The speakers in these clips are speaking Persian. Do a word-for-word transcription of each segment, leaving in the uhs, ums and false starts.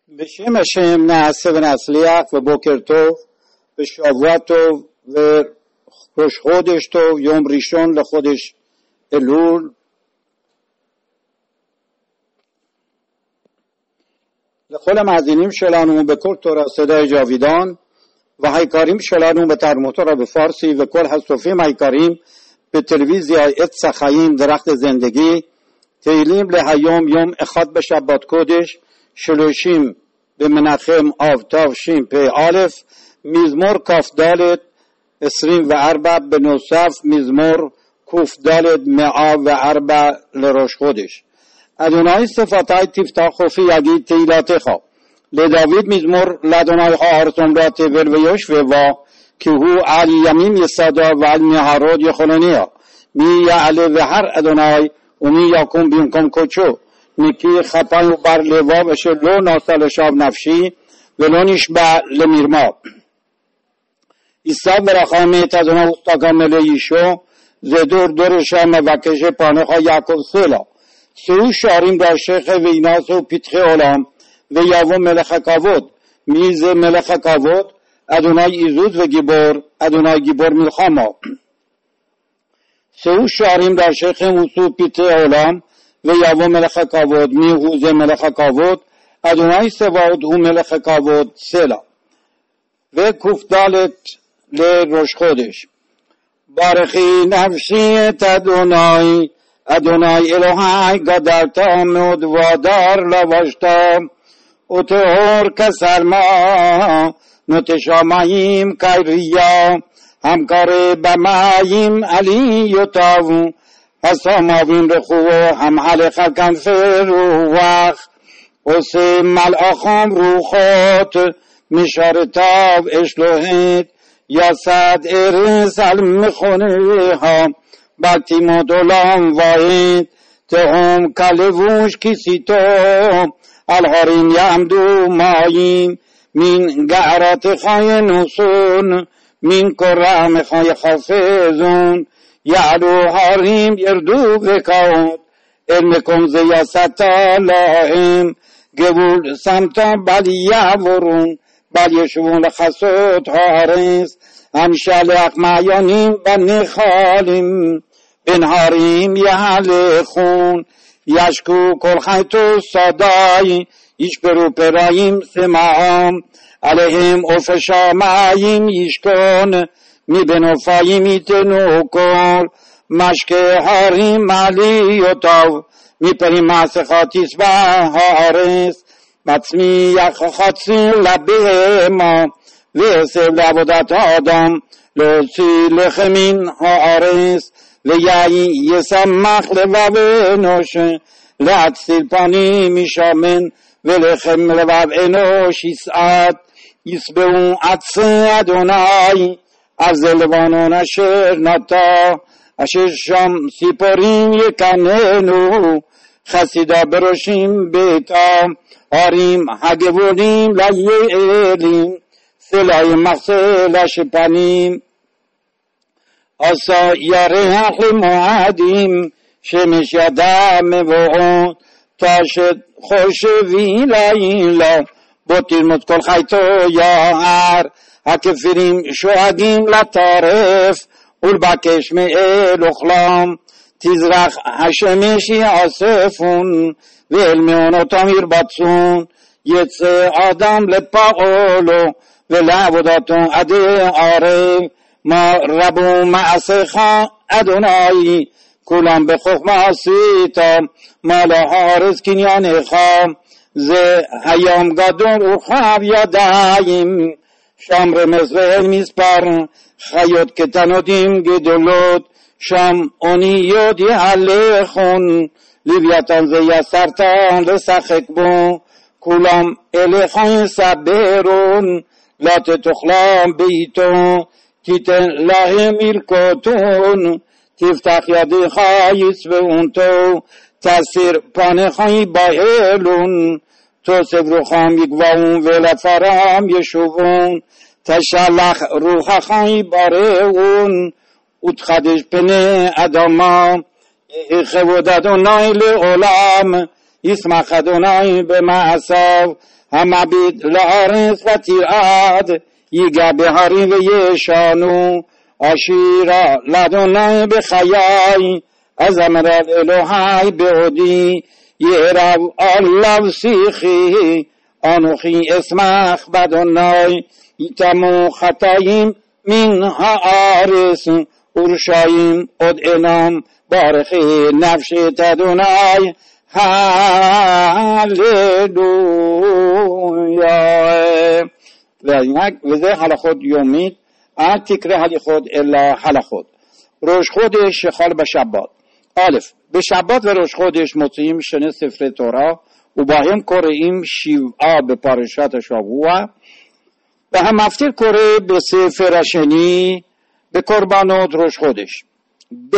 בשם השם נעשה ונצליח ובוקר טוב ושבוע טוב וראש חודש טוב, יום ראשון לחודש אלול. לכל המאזינים שלנו בכל תורה صدای جاویدان و העיקרים שלנו בתרבות תורה בפרסי וכל הצופים העיקרים בטלוויזיה עץ החיים דרך זندگی. תהילים להיום יום אחד בשבת קודש שלושים במנחם אב תשפ"א, מזמור כ"ד עשרים וארבע בנוסף מזמור ק"ד מאה וארבע לראש חודש. אדוני שפתי תפתח חופי יגיד תהילתך. לדוד מזמור לאדוני הארץ אומרה תבל ויושביה, כי הוא על ימים יסדה ועל נהרות יכונניה. מי יעלה בהר אדוני ומי יקום במקום קודשו. נקי כפיים ובר לבב אשר לא נעשה לשווא נפשי ולא נשבע למרמה. יישא ברכה מאת אדוני ותקם לאישו, זה דור דורשה מבקש פניך יעקב סלה. שאו שערים ראשיך וינעשו פתחי עולם ויבוא מלך הכבוד. מי זה מלך הכבוד? אדוני עזוז וגיבור, אדוני גיבור מלחמה. שאו שערים ראשיכם ושאו פתחי עולם ויבוא מלך הכבוד. מי הוא זה מלך הכבוד? אדוני צבאות הוא מלך הכבוד סלה. וכ"ד לראש חודש. ברכי נפשי את אדוני, אדוני אלוהי גדלת מאוד והדר לבשת, וטהור כסלמה נוטה שמים כעירייה, המקרא במים עליותיו, הסמבים רחובו המהלך על כנפי רוח, עושה מלאכם רוחות משרתיו אש לוהט, יסד ארץ על מכוניה בתימות עולם ועד, תהום כלבוש כיסיתו על הרים יעמדו מים, מן גערתך ינוסון מן קורעמך יחפזון, יעלו הרים ירדו בקעות אל מקום זה יסדת להם, גבול שמת בל יעבורון בל ישובון לחסות הארץ, המשלח מעיינים בנחלים בין הרים יהלכון, ישקו כל חייתו שדי ישפרו פראים שמעם, עליהם עוף השמים ישכון מבין עופיים ייתנו כל, משקה הרים עליותיו מפרים מעשיך תשבע הארץ, מצמיח חציר לבהמה ועשב לעבודת האדם, להוציא לחם מן הארץ, ויהי ישמח לבב אנוש, להציל פנים משמן, ולחם לבב אנוש יסעד, ישבעו עצי אדוני על זה לבנון אשר נטע, אשר שם ציפורים יקננו, חסידה בראשים ביתם, הרים הגבולים ליעלים, סלעי מחסה לשפנים, עשה ירח למועדים, שמש ידע מבואות, תשת חושבי לילה, בוא תלמוד כל חייתו יער, הכפירים שואגים לטרף, ולבקש מאל אוכלם, תזרח השמש יאספון, ואל מעונותם ירבצון, יצא אדם לפעולו, ולעבודתו עדי ערב, מה רבו מעשיך אדוני, כולם בחוכמה עשיתם, מה לארץ קניינך, זה היום גדול ורחב ידיים, שם רמז ואל מספר, חיות קטנות עם גדולות, שם אוניות יהלכון, לוויתן זה יסרת לשחק בו, כולם אליך יסברון, לא תתאכלם ביתו, תיתן להם מלקוטון, תפתח ידיך יצבעון טוב, תסיר פניך יבהלון, תוסף רוחם יגבעון ולפרם ישובון, תשלח רוחך יבראון, ותחדש פני אדמה, כבוד אדוני לעולם, ישמח אדוני במעשיו, המביט לארץ ותרעד, ייגע בהרים וישנו, אשירה לאדוני בחיי, אזמר אל אלוהי בעודי, ירב עליו שיחי, אנוכי אשמח באדוני, יתמו חטאים מן הארץ, ורשעים עוד אינם, ברכי נפשי את אדוני, הללויה. וזה הלכות יומית, אל תקרא הליכות אלא הלכות. ראש חודש שחל בשבת. א', בשבת וראש חודש מוציאים שני ספרי תורה, ובהם קוראים שבעה בפרשת השבוע, והמפטיר קורא בספר השני בקורבנות ראש חודש. ב',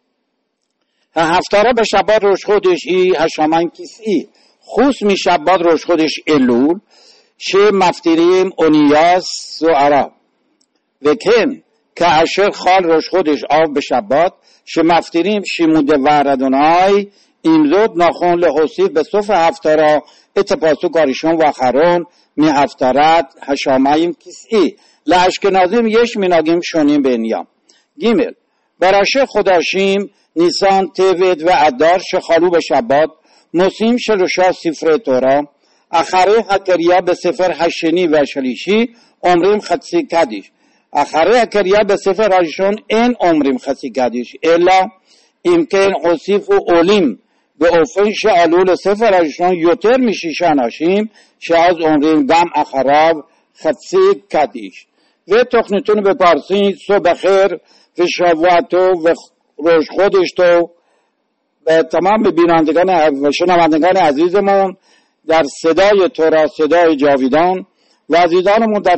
ההפטרה בשבת ראש חודש היא השמיים כיסאי, חוץ משבת ראש חודש אלול, שמפטירים אוניה סוערה. וכן, כאשר חל ראש חודש אב בשבת, שמפטירים שימוד דבר אדוני, עם זאת נכון להוסיף בסוף ההפטרה את הפסוק הראשון והאחרון מהפטרת השמיים כיסאי. לאשכנזים יש מנהגים שונים בעניין. ג' בראשי חודשים ניסן, טבת ואדר שחלו בשבת, מוציאים שלושה ספרי תורה, אחרי הקריאה בספר השני והשלישי אומרים חצי קדיש. אחרי הקריאה בספר הראשון אין אומרים חצי קדיש, אלא אם כן הוסיפו עולים, באופן שעלו לספר הראשון יותר משישה אנשים, שאז אומרים גם אחריו חצי קדיש. ותוכניתנו בפרסית, סוף אחר ושבוע טוב וראש חודש טוב, تمام بینندگان و شنوندگان عزیزمون در صدای تورا، صدای جاویدان و عزیزانمون در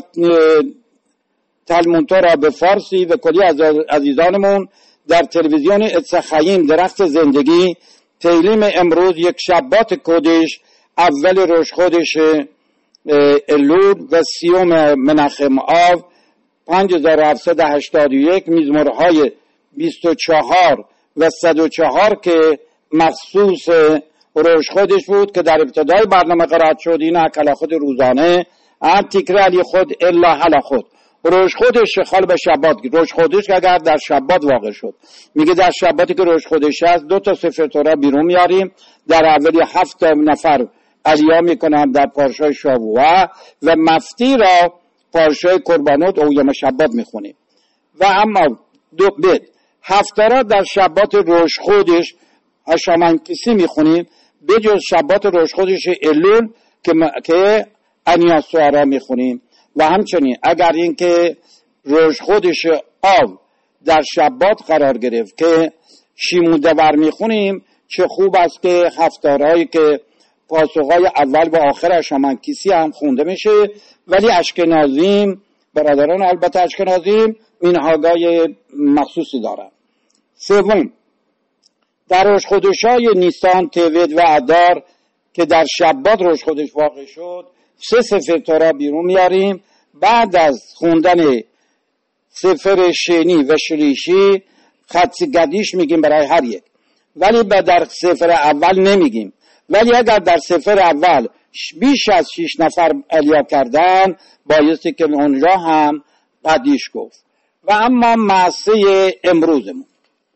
تلمون تورا به فارسی و کلی عزیزانمون در تلویزیون اتسخاییم درخت زندگی، تعلیم امروز یک شبات کدش اول روش خودش الود و سیوم منخم آو پنج هزار و هفتصد و هشتاد و یک، مزمورهای بیست و چهار و صد و چهار که مخصوص روش خودش بود که در ابتدای برنامه قرائت شد. این اکل خود روزانه ام تکره علی خود الا حل خود. روش خودش خال به شبات، روش خودش که اگر در شبات واقع شد، میگه در شباتی که روش خودش هست دو تا سفر تورا بیرون میاریم، در اولی هفت نفر علیا میکنن در پارشای شابوه و مفتی را پارشای قربانات او یوم شبات میخونیم. و اما دو بید هفتارا در شبات روش خودش هشامنکسی میخونیم، بجز شبات روش خودش الول که, م... که انیاسوارا میخونیم. و همچنین اگر اینکه روش خودش آو در شبات قرار گرفت که شیمودور میخونیم، چه خوب است که هفتارهایی که پاسخهای اول و آخر هشامنکسی هم خونده میشه. ولی اشکنازیم، برادران البته اشکنازیم منهاجای مخصوصی دارن. سوم، در روش خودشای نیسان، تبت و ادار که در شبات روش خودش واقع شد، سه سفر تورا بیرون میاریم. بعد از خوندن سفر شنی و شلیشی خطی گدیش میگیم برای هر یک، ولی در سفر اول نمیگیم. ولی اگر در سفر اول بیش از شش نفر علیا کردن، بایستی که اونجا هم قدیش گفت. و اما معصه امروزمون،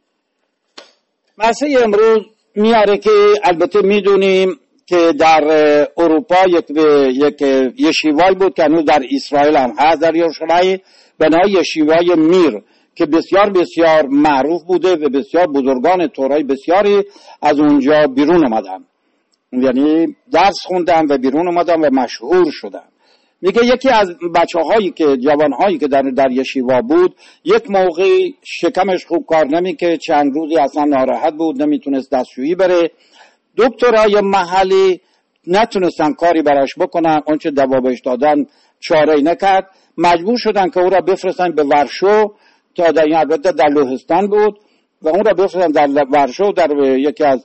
معصه امروز میاره که البته میدونیم که در اروپا یک یک یشیوای بود که هنوز در اسرائیل هم هست، در یروشلایم، به نام یشیوای میر که بسیار بسیار معروف بوده و بسیار بزرگان تورای بسیاری از اونجا بیرون اومدن، یعنی درس خوندن و بیرون اومدن و مشهور شدن. میگه یکی از بچه هایی که جوان هایی که در در یشیوا بود، یک موقع شکمش خوب کار نمی که چند روزی اصلا ناراحت بود، نمیتونست دستشویی بره. دکترای محلی نتونستن کاری براش بکنن، اونچه دوا بهش دادن چاره‌ای نکرد، مجبور شدن که او را بفرستن به ورشو، تا در این البته در لهستان بود، و اون را بفرستن در ورشو در یکی از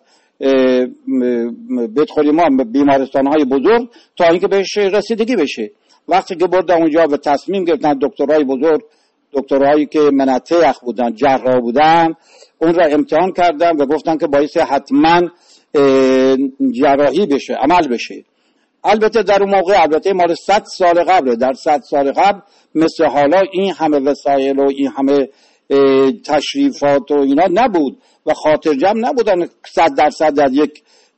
بیت خلیما بیمارستان های بزرگ تا اینکه بهش رسیدگی بشه. وقتی که بردن اونجا و تصمیم گرفتن دکترای بزرگ، دکترایی که منطق بودن، جراح بودن، اون را امتحان کردن و گفتن که باید حتما جراحی بشه، عمل بشه. البته در اون موقع، البته مال صد سال قبله، در صد سال قبل مثل حالا این همه وسایل و این همه تشریفات و اینا نبود و خاطر جمع نبودن صد درصد در یک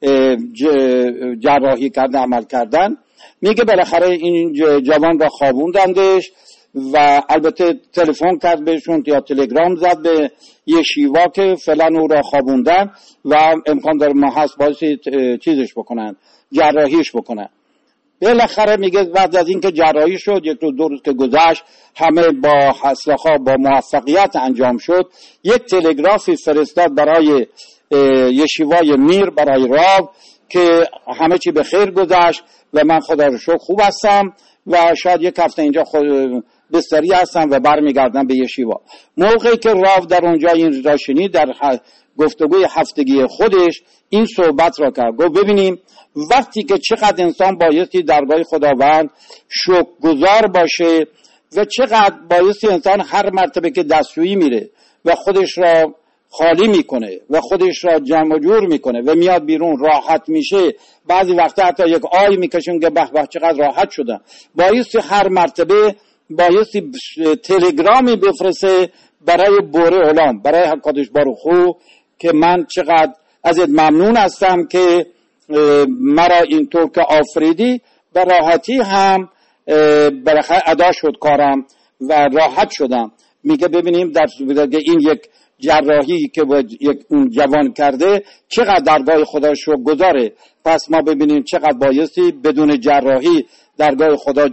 جراحی کردن عمل کردن. میگه بالاخره این جوان را خوابوندندش و البته تلفن کرد بهشون یا تلگرام زد به یه شیوا که فعلا او را خوابوندن و امکان داره ما هست باعثی چیزش بکنن، جراحیش بکنن. بالاخره میگه بعد از اینکه جراحی شد، یک روز دو روز که گذشت، همه با حسلخا با موفقیت انجام شد، یک تلگرافی فرستاد برای یشیوای میر، برای راو، که همه چی به خیر گذشت و من خدا رو شکر خوب هستم و شاید یک هفته اینجا خود بستری هستم و برمیگردم به یشیوا. موقعی که راو در اونجا این را شنید، در گفتگوی هفتگی خودش این صحبت را کرد، گفت ببینیم وقتی که چقدر انسان بایستی درگاه خداوند شکرگزار باشه و چقدر بایستی انسان هر مرتبه که دستشویی میره و خودش را خالی میکنه و خودش را جمع جور میکنه و میاد بیرون راحت میشه، بعضی وقتا حتی یک آی میکشیم که به به چقدر راحت شدم. بایستی هر مرتبه بایستی تلگرامی بفرسته برای بوره علام، برای حقادش باروخو که من چقدر ازت ممنون هستم که مرا اینطور که آفریدی به راحتی هم بالاخره ادا شد کارم و راحت شدم. میگه ببینیم در این یک جراحی که یک اون جوان کرده چقدر درگاه خدا شکر گذاره، پس ما ببینیم چقدر بایستی بدون جراحی درگاه خدا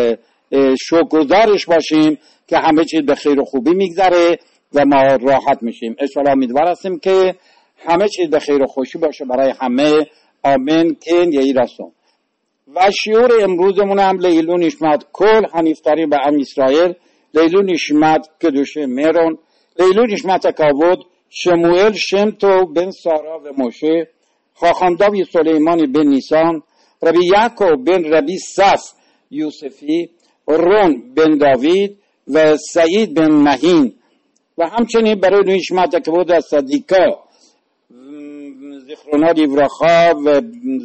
شکر گذارش باشیم که همه چیز به خیر و خوبی میگذره و ما راحت میشیم. انشاءالله امیدوار هستیم که همه چیز به خیر و خوشی باشه برای همه. آمین کن یهی رسون. و شعور امروزمون هم لیلو نشمت کل حنیفتری به ام اسرائیل، لیلو نشمت کدوشه میرون، لیلو نشمت کاود شموئل شمتو بن سارا و موشه، خاخانداوی سلیمانی بن نیسان، ربی یعقوب بن ربی صف یوسفی، رون بن داوید و سعید بن مهین. و همچنین برای نشمت کاود از صدیقا زخرونا دیورخا و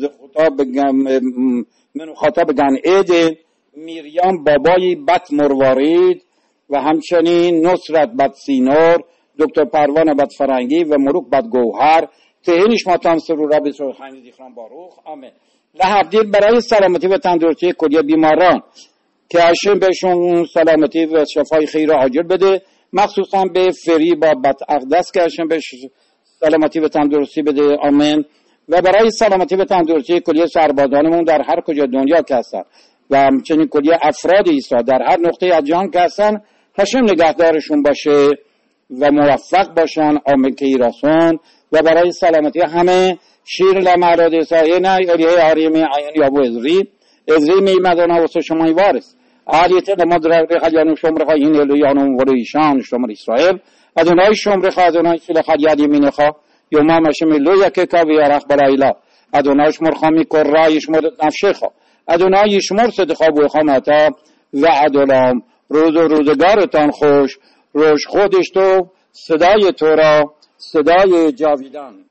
منو خطاب گن ایده، میریام بابای بط مروارید و همچنین نصرت بط سینور، دکتر پروان بط فرنگی و مروک بط گوهر. تهینش ماتام سرورا به سرخانی دیخران باروخ. آمین. لحبدیل برای سلامتی و تندرستی کلیه بیماران که هشم بهشون سلامتی و شفای خیر عاجل بده، مخصوصا به فری با بط اقدس که هشم بهش سلامتی و تندرستی بده. آمین. و برای سلامتی و تندرستی کلیه سربازانمون در هر کجا دنیا که هستن و همچنین کلیه افراد عیسی در هر نقطه از جهان که هستن، هشم نگهدارشون باشه و موفق باشن. آمین که ایراسون. و برای سلامتی همه شیر لمعراد سایه نه الیه آریمی عین یابو ازری ازری میمدانا و سشمای وارس آلیت لمدر خلیانو شمر خواهین الیانو ولیشان شمر اسرائیل ادونای شمر خواه ادونای سیل خلیاد یمین خواه یوما مشمی لو یکی که بیارخ برایلا ادونای شمر خوامی کر رای شمر نفشه خواه ادونای شمر صدخواه بوی خامتا و ادولام روز و روزگارتان خوش. روش خودش تو صدای تو را صدای جاویدان.